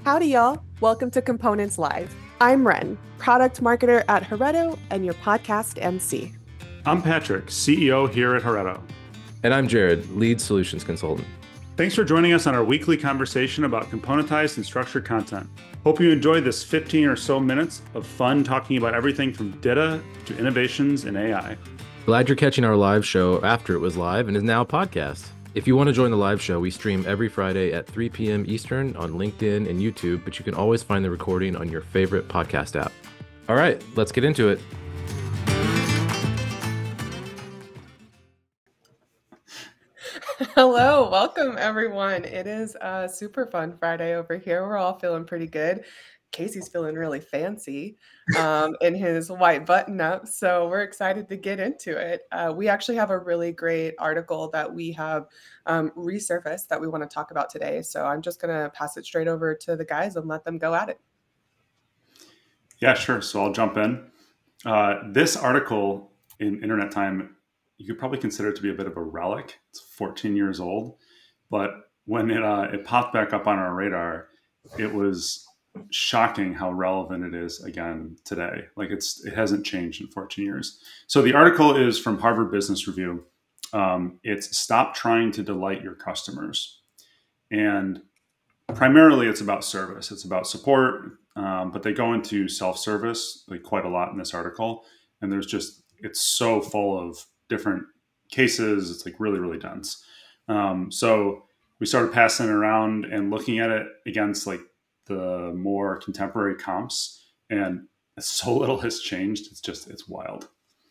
Howdy, y'all. Welcome to Components Live. I'm Ren, product marketer at Heretto and your podcast MC. I'm Patrick, CEO here at Heretto. And I'm Jared, lead solutions consultant. Thanks for joining us on our weekly conversation about componentized and structured content. Hope you enjoyed this 15 or so minutes of fun talking about everything from data to innovations in AI. Glad you're catching our live show after it was live and is now a podcast. If you want to join the live show, we stream every Friday at 3 p.m. Eastern on LinkedIn and YouTube, but you can always find the recording on your favorite podcast app. All right, let's get into it. Hello, welcome everyone. It is a super fun Friday over here. We're all feeling pretty good. Casey's feeling really fancy in his white button up. So we're excited to get into it. We actually have a really great article that we have resurfaced that we want to talk about today. So I'm just going to pass it straight over to the guys and let them go at it. Yeah, sure. So I'll jump in. This article in Internet Time, you could probably consider it to be a bit of a relic. It's 14 years old, but when it popped back up on our radar, it was shocking how relevant it is again today. Like it hasn't changed in 14 years. So the article is from Harvard Business Review. It's Stop Trying to Delight Your Customers. And primarily it's about service. It's about support, but they go into self-service like quite a lot in this article. And it's so full of different cases. It's like really, really dense. So we started passing it around and looking at it against like the more contemporary comps, and so little has changed. It's wild.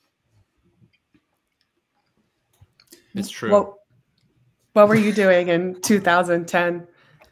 It's true. Well, what were you doing in 2010?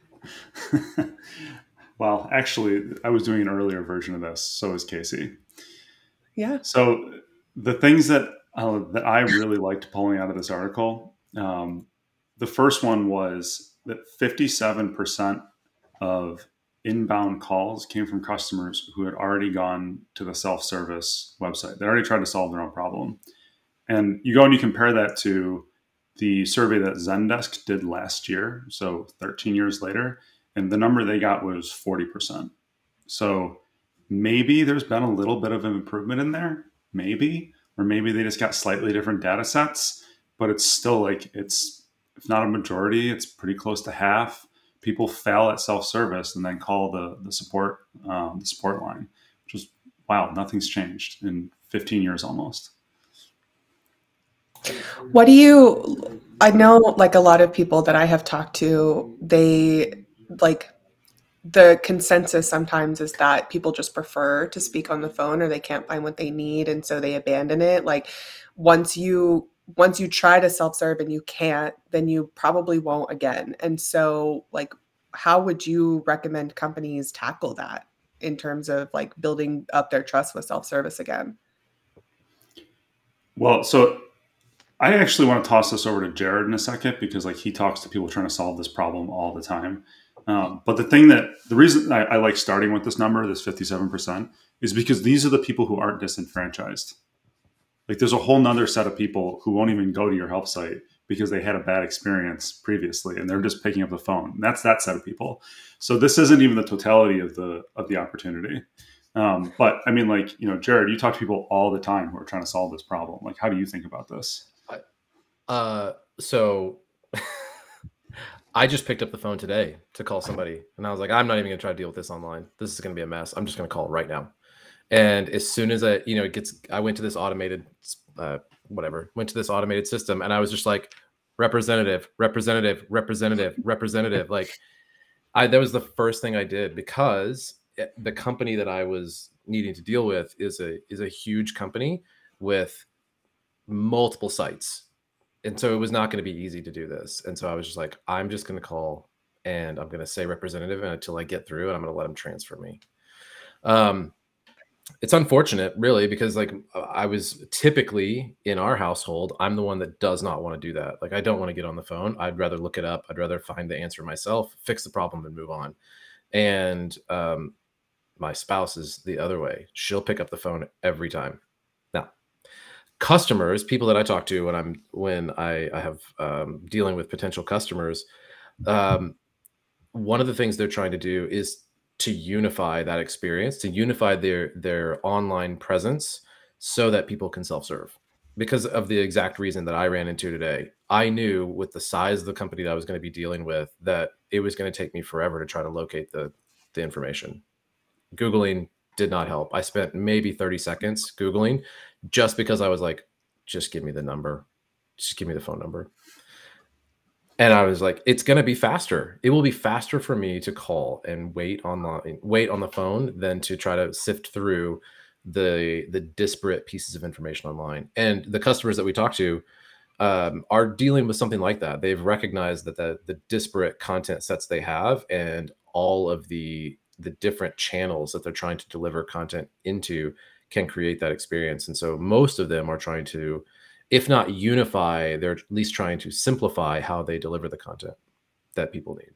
Well, actually, I was doing an earlier version of this. So is Casey. Yeah. So the things that I really liked pulling out of this article, the first one was that 57% of inbound calls came from customers who had already gone to the self-service website. They already tried to solve their own problem. And you go and you compare that to the survey that Zendesk did last year, so 13 years later, and the number they got was 40%. So maybe there's been a little bit of an improvement in there, maybe, or maybe they just got slightly different data sets, but it's still like if not a majority, it's pretty close to half. People fail at self-service and then call the support line, which is wow. Nothing's changed in 15 years almost. I know like a lot of people that I have talked to, they like the consensus sometimes is that people just prefer to speak on the phone or they can't find what they need. And so they abandon it. Like once you try to self-serve and you can't, then you probably won't again. And so like, how would you recommend companies tackle that in terms of like building up their trust with self-service again? Well, so I actually want to toss this over to Jared in a second because like he talks to people trying to solve this problem all the time. But the reason I like starting with this number, this 57%, is because these are the people who aren't disenfranchised. Like there's a whole nother set of people who won't even go to your help site because they had a bad experience previously and they're just picking up the phone. And that's that set of people. So this isn't even the totality of the opportunity. But I mean, like, Jared, you talk to people all the time who are trying to solve this problem. Like, how do you think about this? So I just picked up the phone today to call somebody and I was like, I'm not even gonna try to deal with this online. This is going to be a mess. I'm just going to call right now. And as soon as I went to this automated, system and I was just like, representative. Like that was the first thing I did because the company that I was needing to deal with is a huge company with multiple sites. And so it was not going to be easy to do this. And so I was just like, I'm just going to call and I'm going to say representative until I get through and I'm going to let them transfer me. It's unfortunate really, because like I was typically in our household, I'm the one that does not want to do that. Like I don't want to get on the phone. I'd rather look it up. I'd rather find the answer myself, fix the problem and move on. And my spouse is the other way. She'll pick up the phone every time. Now, customers, people that I talk to when I have dealing with potential customers, one of the things they're trying to do is to unify that experience, to unify their online presence so that people can self-serve. Because of the exact reason that I ran into today. I knew with the size of the company that I was going to be dealing with that it was going to take me forever to try to locate the information. Googling did not help. I spent maybe 30 seconds Googling just because I was like, just give me the number. Just give me the phone number. And I was like, it's going to be faster. It will be faster for me to call and wait on the phone than to try to sift through the disparate pieces of information online. And the customers that we talk to are dealing with something like that. They've recognized that the disparate content sets they have and all of the different channels that they're trying to deliver content into can create that experience. And so most of them are trying to, if not unify, they're at least trying to simplify how they deliver the content that people need.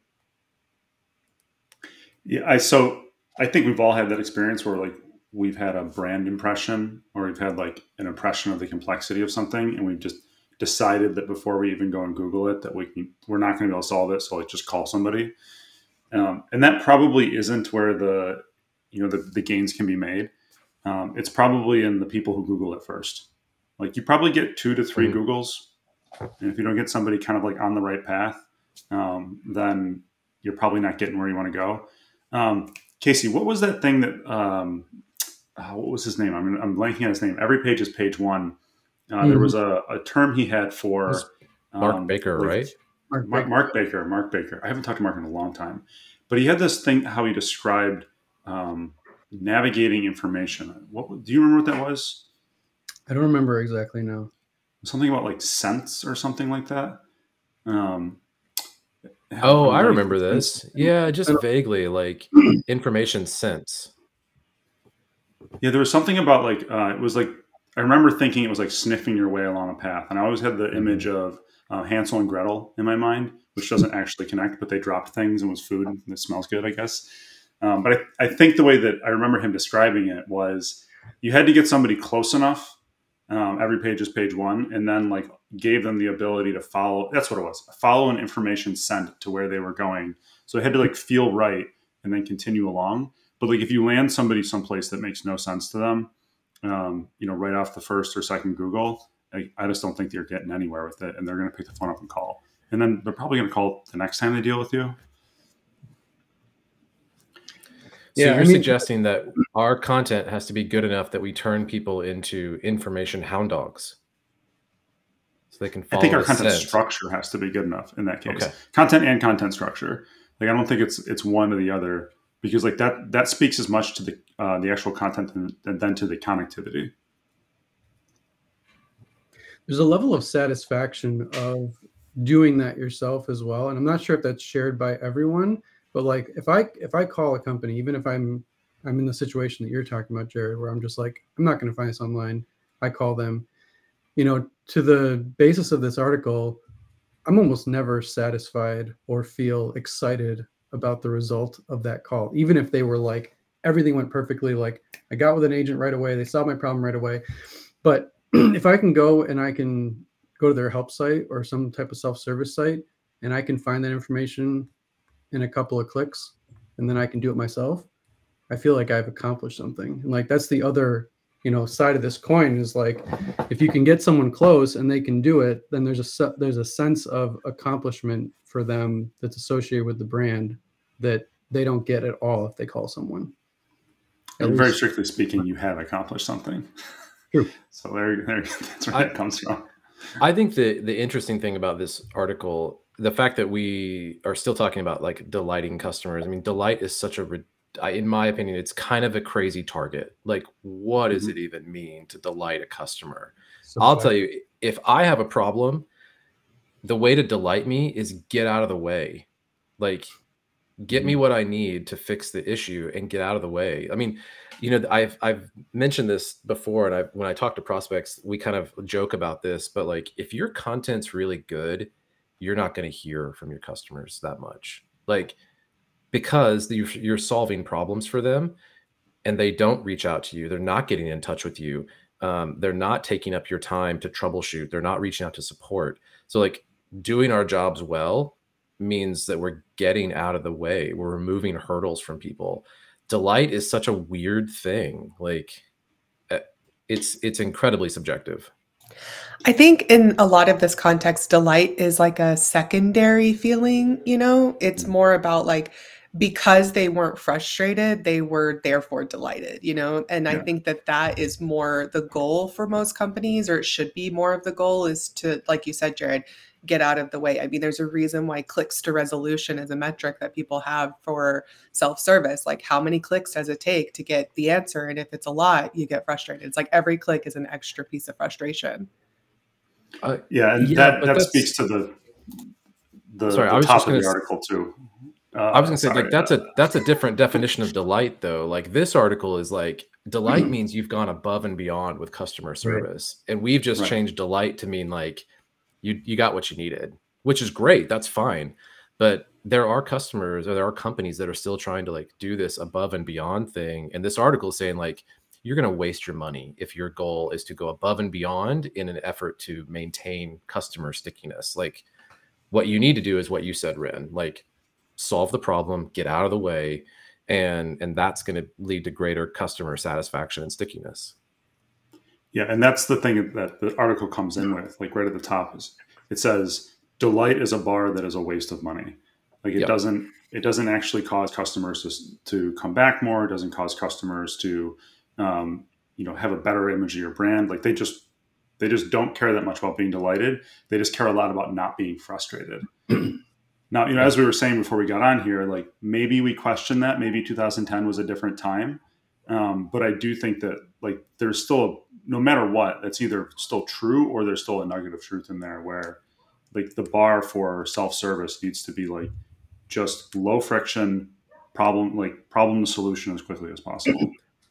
Yeah, so I think we've all had that experience where like we've had a brand impression or we've had like an impression of the complexity of something, and we've just decided that before we even go and Google it, that we're not going to be able to solve it. So like just call somebody, and that probably isn't where the gains can be made. It's probably in the people who Google it first. Like you probably get 2 to 3 Googles, and if you don't get somebody kind of like on the right path, then you're probably not getting where you want to go. Casey, what was that thing that what was his name? I'm blanking on his name. Every page is page 1. There was a term he had for Mark Baker, right? Mark Baker. I haven't talked to Mark in a long time, but he had this thing how he described navigating information. Do you remember what that was? I don't remember exactly now. Something about like sense or something like that. I remember this. Yeah, just vaguely, like information sense. Yeah, there was something about like it was like I remember thinking it was like sniffing your way along a path, and I always had the image of Hansel and Gretel in my mind, which doesn't actually connect, but they dropped things and was food and it smells good, I guess. But I think the way that I remember him describing it was you had to get somebody close enough. Every page is page 1, and then like gave them the ability to follow. That's what it was. Follow an information sent to where they were going. So it had to like feel right and then continue along. But like if you land somebody someplace that makes no sense to them, right off the first or second Google, I just don't think they're getting anywhere with it, and they're going to pick the phone up and call. And then they're probably going to call the next time they deal with you. So you're suggesting that our content has to be good enough that we turn people into information hound dogs, so they can follow. I think our content structure has to be good enough in that case. Okay. Content and content structure. Like I don't think it's one or the other, because like that speaks as much to the actual content than to the connectivity. There's a level of satisfaction of doing that yourself as well, and I'm not sure if that's shared by everyone. But like if I call a company, even if I'm in the situation that you're talking about, Jared, where I'm just like, I'm not going to find this online. I call them, to the basis of this article, I'm almost never satisfied or feel excited about the result of that call. Even if they were like, everything went perfectly, like I got with an agent right away, they solved my problem right away. But if I can go and I can go to their help site or some type of self-service site, and I can find that information in a couple of clicks, and then I can do it myself, I feel like I've accomplished something. And like that's the other side of this coin, is like if you can get someone close and they can do it, then there's a sense of accomplishment for them that's associated with the brand that they don't get at all if they call someone. And very strictly speaking, you have accomplished something. True. So there that's where that comes from. I think the interesting thing about this article, the fact that we are still talking about like delighting customers. I mean, delight is such in my opinion, it's kind of a crazy target. Like, what does it even mean to delight a customer? I'll tell you, if I have a problem, the way to delight me is get out of the way. Like, get me what I need to fix the issue and get out of the way. I mean, I've mentioned this before, and when I talk to prospects, we kind of joke about this, but like, if your content's really good, you're not going to hear from your customers that much, like, because you're solving problems for them and they don't reach out to you. They're not getting in touch with you. They're not taking up your time to troubleshoot. They're not reaching out to support. So like doing our jobs well means that we're getting out of the way. We're removing hurdles from people. Delight is such a weird thing. Like it's incredibly subjective. I think in a lot of this context, delight is like a secondary feeling, you know? It's more about like because they weren't frustrated, they were therefore delighted, you know? And I Yeah. think that that is more the goal for most companies, or it should be more of the goal, is to, like you said, Jared, get out of the way. I mean, there's a reason why clicks to resolution is a metric that people have for self-service. Like, how many clicks does it take to get the answer? And if it's a lot, you get frustrated. It's like every click is an extra piece of frustration. Yeah, and Yeah, but that that's speaks to sorry. I the was top just of gonna the article too. I was gonna say, like, Sorry. that's a different definition of delight, though. Like, this article is like, delight means you've gone above and beyond with customer service, and we've just Right. changed delight to mean like you got what you needed, which is great. That's fine, but there are customers or there are companies that are still trying to like do this above and beyond thing. And this article is saying like you're gonna waste your money if your goal is to go above and beyond in an effort to maintain customer stickiness. Like, what you need to do is what you said, Ren. Like, solve the problem, get out of the way, and that's going to lead to greater customer satisfaction and stickiness. Yeah, and that's the thing that the article comes in with, like right at the top is it says delight is a bar that is a waste of money. Like Yep. it doesn't actually cause customers to come back more. It doesn't cause customers to have a better image of your brand. Like they just don't care that much about being delighted. They just care a lot about not being frustrated. Now, as we were saying before we got on here, like maybe we question that. Maybe 2010 was a different time. But I do think that like there's still, no matter what, that's either still true or there's still a nugget of truth in there where like the bar for self-service needs to be like just low friction problem to solution as quickly as possible.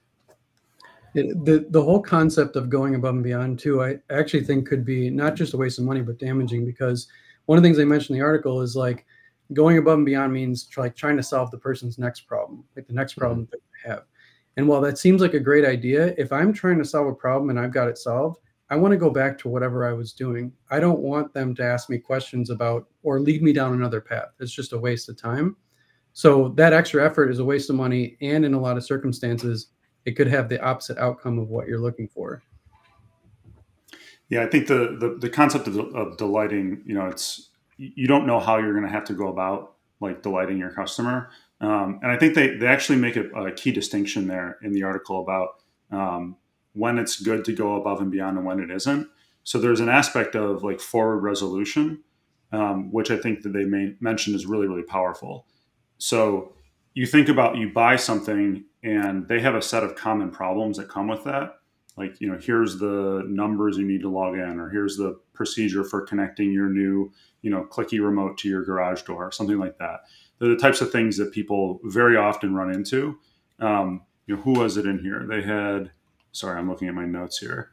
The whole concept of going above and beyond too, I actually think could be not just a waste of money, but damaging, because one of the things they mentioned in the article is like going above and beyond means like trying to solve the person's next problem, like the next problem that they have. And while that seems like a great idea, if I'm trying to solve a problem and I've got it solved, I want to go back to whatever I was doing. I don't want them to ask me questions about or lead me down another path. It's just a waste of time. So that extra effort is a waste of money. And in a lot of circumstances, it could have the opposite outcome of what you're looking for. Yeah, I think the concept of delighting, it's you don't know how you're going to have to go about like delighting your customer, and I think they actually make a key distinction there in the article about when it's good to go above and beyond and when it isn't. So there's an aspect of like forward resolution, which I think that they mention is really, really powerful. So you think about, you buy something and they have a set of common problems that come with that. Like, here's the numbers you need to log in, or here's the procedure for connecting your new, clicky remote to your garage door, something like that. They're the types of things that people very often run into. Who was it in here? They had, sorry, I'm looking at my notes here.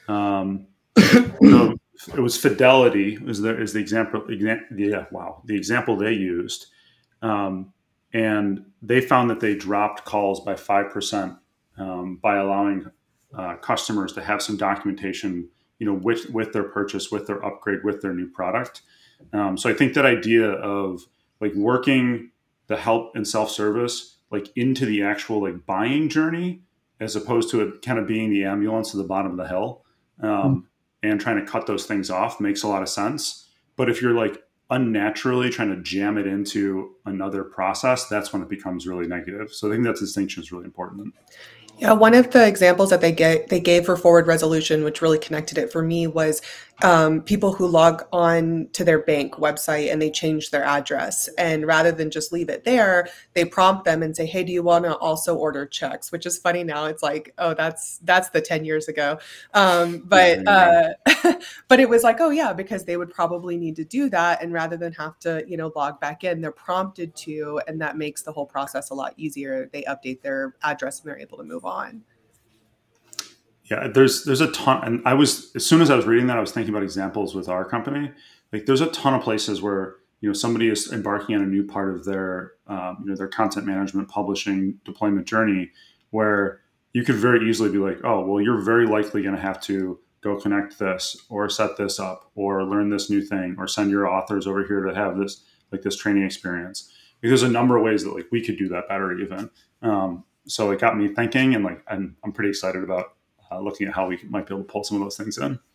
It was Fidelity is the example. The example they used. And they found that they dropped calls by 5% by allowing customers to have some documentation, with their purchase, with their upgrade, with their new product. So I think that idea of like working the help and self-service like into the actual like buying journey, as opposed to it kind of being the ambulance at the bottom of the hill, and trying to cut those things off, makes a lot of sense. But if you're like unnaturally trying to jam it into another process, that's when it becomes really negative. So I think that distinction is really important. Yeah, one of the examples that they gave for forward resolution, which really connected it for me, was people who log on to their bank website and they change their address. And rather than just leave it there, they prompt them and say, "Hey, do you want to also order checks?" Which is funny now. It's like, oh, that's the 10 years ago. But it was like, oh yeah, because they would probably need to do that, and rather than have to log back in, they're prompted to, and that makes the whole process a lot easier. They update their address and they're able to move on. Yeah, there's a ton, and as soon as I was reading that, I was thinking about examples with our company. Like, there's a ton of places where somebody is embarking on a new part of their their content management, publishing, deployment journey, where you could very easily be like, oh, well, you're very likely going to have to go connect this, or set this up, or learn this new thing, or send your authors over here to have this like this training experience. Because there's a number of ways that like we could do that better even. So it got me thinking, and like I'm pretty excited about looking at how we might be able to pull some of those things in.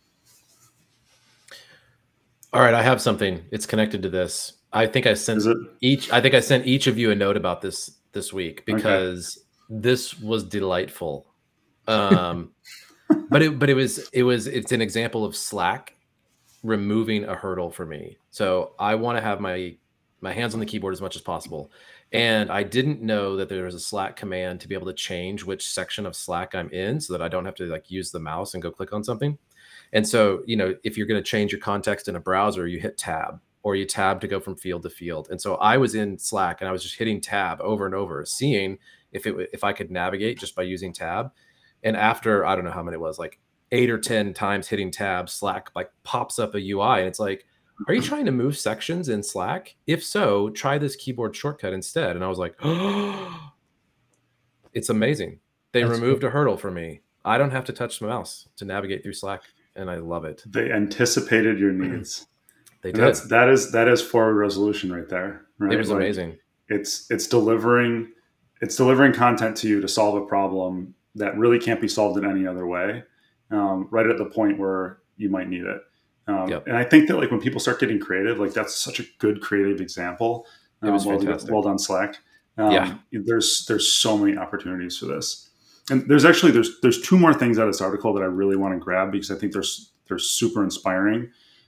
All right, I have something. It's connected to this. I think I sent each of you a note about this week because this was delightful. But it's an example of Slack removing a hurdle for me. So I want to have my hands on the keyboard as much as possible. And I didn't know that there was a Slack command to be able to change which section of Slack I'm in so that I don't have to like use the mouse and go click on something. And so, if you're going to change your context in a browser, you hit tab, or you tab to go from field to field. And so I was in Slack and I was just hitting tab over and over, seeing if I could navigate just by using tab. And after, I don't know how many it was, like 8 or 10 times hitting tab, Slack like pops up a UI and it's like, are you trying to move sections in Slack? If so, try this keyboard shortcut instead. And I was like, oh, it's amazing. That's removed a hurdle for me. I don't have to touch the mouse to navigate through Slack, and I love it. They anticipated your needs. They did. That is forward resolution right there. Right? It was amazing. It's delivering content to you to solve a problem that really can't be solved in any other way, right at the point where you might need it. And I think that like when people start getting creative, like that's such a good creative example. It was fantastic. Well done, Slack. There's so many opportunities for this. And there's two more things out of this article that I really want to grab because I think they're super inspiring.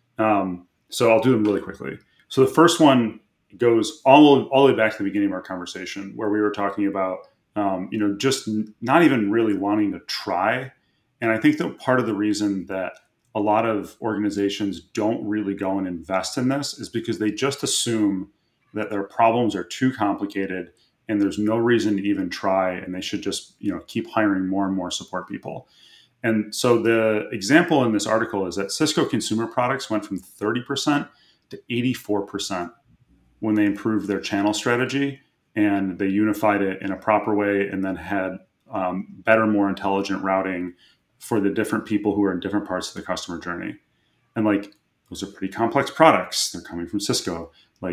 So I'll do them really quickly. So the first one goes all the way back to the beginning of our conversation where we were talking about, just not even really wanting to try. And I think that part of the reason that a lot of organizations don't really go and invest in this is because they just assume that their problems are too complicated and there's no reason to even try, and they should just, keep hiring more and more support people. And so the example in this article is that Cisco consumer products went from 30% to 84% when they improved their channel strategy and they unified it in a proper way and then had better, more intelligent routing for the different people who are in different parts of the customer journey. And like, those are pretty complex products. They're coming from Cisco.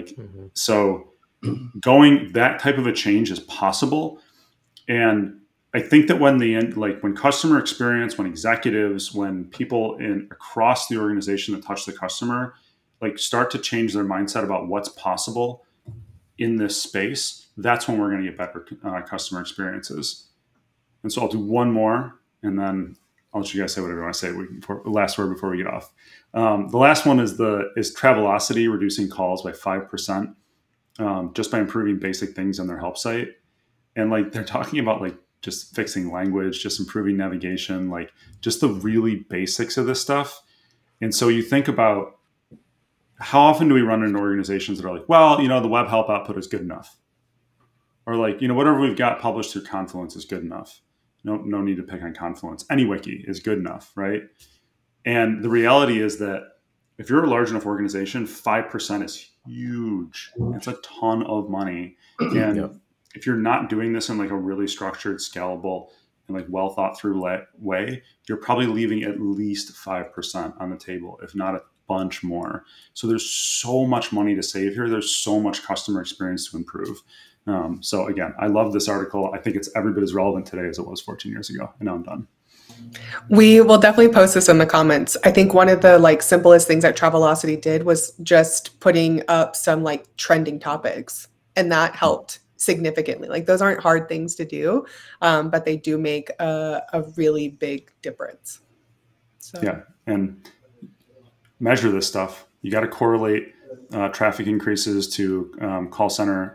So going that type of a change is possible. And I think that when customer experience, when executives, when people across the organization that touch the customer, start to change their mindset about what's possible in this space, that's when we're going to get better customer experiences. And so I'll do one more, and then I'll let you guys say whatever you want to say. Last word before we get off. The last one is Travelocity reducing calls by 5%, just by improving basic things on their help site. And they're talking about just fixing language, just improving navigation, just the really basics of this stuff. And so you think about how often do we run into organizations that are like, well, the web help output is good enough. Or whatever we've got published through Confluence is good enough. No need to pick on Confluence. AnyWiki is good enough, right? And the reality is that if you're a large enough organization, 5% is huge. It's a ton of money. And if you're not doing this in a really structured, scalable, and well thought through way, you're probably leaving at least 5% on the table, if not a bunch more. So there's so much money to save here. There's so much customer experience to improve. So again, I love this article. I think it's every bit as relevant today as it was 14 years ago. And now I'm done. We will definitely post this in the comments. I think one of the simplest things that Travelocity did was just putting up some trending topics, and that helped significantly. Those aren't hard things to do, but they do make a really big difference. So. Yeah, and measure this stuff. You got to correlate traffic increases to call center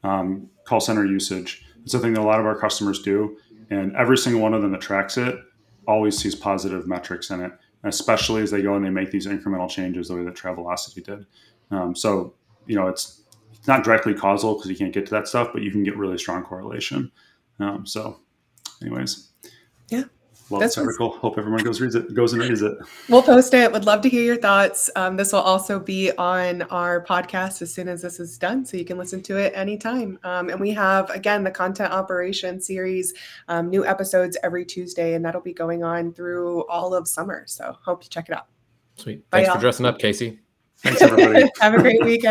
usage. It's something that a lot of our customers do, and every single one of them that tracks it always sees positive metrics in it, especially as they go and they make these incremental changes the way that Travelocity did. So it's not directly causal because you can't get to that stuff, but you can get really strong correlation. So anyways, yeah. Love this article. Hope everyone goes and reads it. We'll post it. Would love to hear your thoughts. This will also be on our podcast as soon as this is done, so you can listen to it anytime. And we have, again, the Content Operations series, new episodes every Tuesday, and that'll be going on through all of summer. So hope you check it out. Sweet. Thanks for dressing up, Casey. Thanks, everybody. Have a great weekend.